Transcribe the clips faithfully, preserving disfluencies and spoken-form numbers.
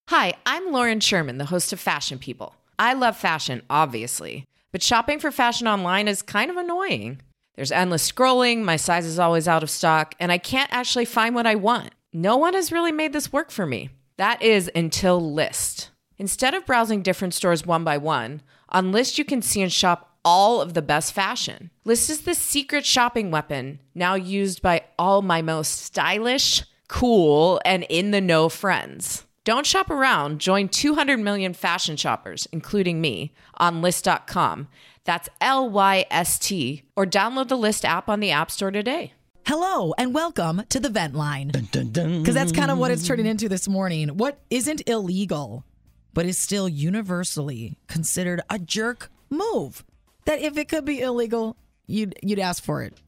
Hi, I'm Lauren Sherman, the host of Fashion People. I love fashion, obviously, but shopping for fashion online is kind of annoying. There's endless scrolling, my size is always out of stock, and I can't actually find what I want. No one has really made this work for me. That is until Lyst. Instead of browsing different stores one by one, on Lyst you can see and shop all of the best fashion. Lyst is the secret shopping weapon now used by all my most stylish, cool, and in-the-know friends. Don't shop around. Join two hundred million fashion shoppers, including me, on Lyst dot com. That's L Y S T. Or download the Lyst app on the App Store today. Hello, and welcome to the Vent Line. Because that's kind of what it's turning into this morning. What isn't illegal, but is still universally considered a jerk move? That if it could be illegal, you'd you'd ask for it.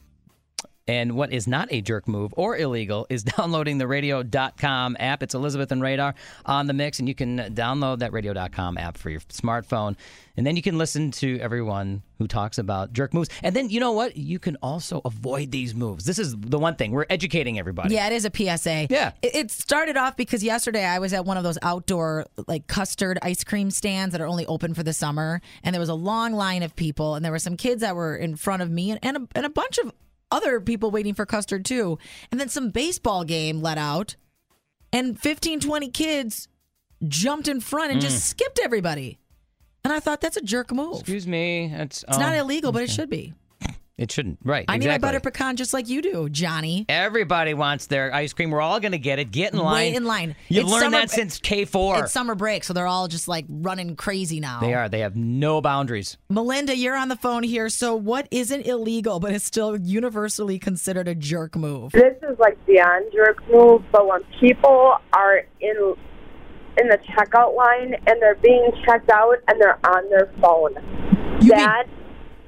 And what is not a jerk move or illegal is downloading the radio dot com app. It's Elizabeth and Radar on the mix, and you can download that radio dot com app for your smartphone. And then you can listen to everyone who talks about jerk moves. And then, you know what? You can also avoid these moves. This is the one thing. We're educating everybody. Yeah, it is a P S A. Yeah. It, it started off because yesterday I was at one of those outdoor like custard ice cream stands that are only open for the summer. And there was a long line of people. And there were some kids that were in front of me and, and, a, and a bunch of other people waiting for custard too. And then some baseball game let out and fifteen, twenty kids jumped in front and mm. just skipped everybody. And I thought that's a jerk move. Excuse me. It's, it's um, not illegal, okay. but it should be. It shouldn't. Right. I exactly. need my butter pecan just like you do, Johnny. Everybody wants their ice cream. We're all going to get it. Get in line. Wait in line. You've it's learned summer, that since K four. It's summer break, so they're all just like running crazy now. They are. They have no boundaries. Melinda, you're on the phone here. So what isn't illegal, but is still universally considered a jerk move? This is like beyond jerk move, but when people are in in the checkout line and they're being checked out and they're on their phone, you that mean-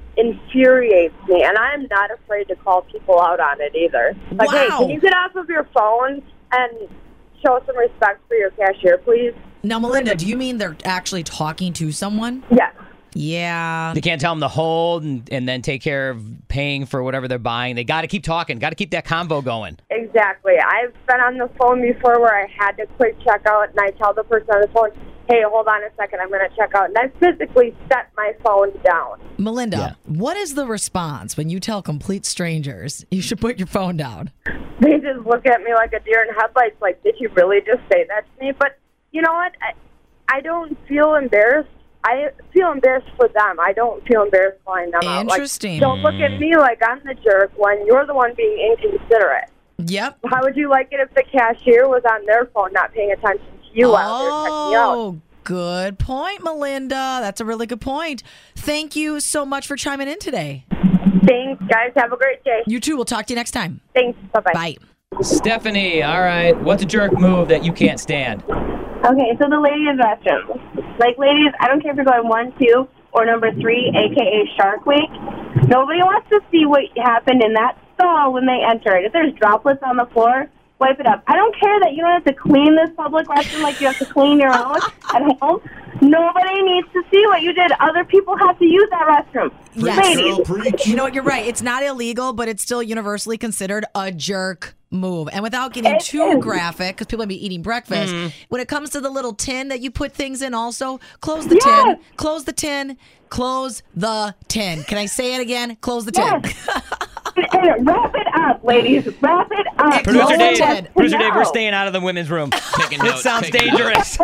infuriates me, and I'm not afraid to call people out on it either. Like, wow. hey, can you get off of your phone and show some respect for your cashier, please? Now, Melinda, do you mean they're actually talking to someone? Yes. Yeah. They can't tell them to hold and, and then take care of paying for whatever they're buying. They got to keep talking. Got to keep that convo going. Exactly. I've been on the phone before where I had to quick check out, and I tell the person on the phone, hey, hold on a second, I'm going to check out. And I physically set my phone down. Melinda, yeah. what is the response when you tell complete strangers you should put your phone down? They just look at me like a deer in headlights, like, did you really just say that to me? But you know what? I, I don't feel embarrassed. I feel embarrassed for them. I don't feel embarrassed calling them out. Interesting. Like, don't look at me like I'm the jerk when you're the one being inconsiderate. Yep. How would you like it if the cashier was on their phone not paying attention to you oh, while they're checking you out? Oh, good point, Melinda. That's a really good point. Thank you so much for chiming in today. Thanks, guys. Have a great day. You too. We'll talk to you next time. Thanks. Bye-bye. Bye. Stephanie, all right. What's a jerk move that you can't stand? Okay, so the ladies' restroom. Like, ladies, I don't care if you're going one, two, or number three, a k a. Shark Week. Nobody wants to see what happened in that stall when they entered. If there's droplets on the floor, wipe it up. I don't care that you don't have to clean this public restroom like you have to clean your own at home. Nobody needs to see what you did. Other people have to use that restroom. Yes. Ladies. You know what? You're right. It's not illegal, but it's still universally considered a jerk move. And without getting It too is. graphic, because people might be eating breakfast, Mm. when it comes to the little tin that you put things in also, close the Yes. tin, close the tin, close the tin. Can I say it again? Close the tin. Yes. and, and wrap it up, ladies. Wrap it up. Producer Close Dave, the tin. Producer Dave, we're No. staying out of the women's room. Take a It note, sounds take a note. dangerous.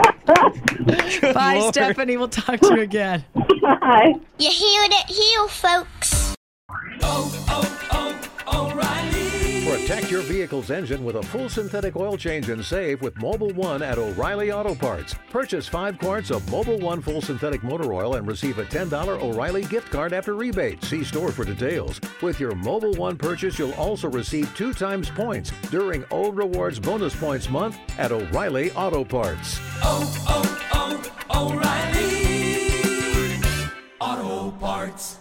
Good Bye, Lord. Stephanie. We'll talk to you again. Bye. You heard it here, folks. Protect your vehicle's engine with a full synthetic oil change and save with Mobil one at O'Reilly Auto Parts. Purchase five quarts of Mobil one full synthetic motor oil and receive a ten dollars O'Reilly gift card after rebate. See store for details. With your Mobil one purchase, you'll also receive two times points during O Rewards Bonus Points Month at O'Reilly Auto Parts. Oh, oh, oh, O'Reilly Auto Parts.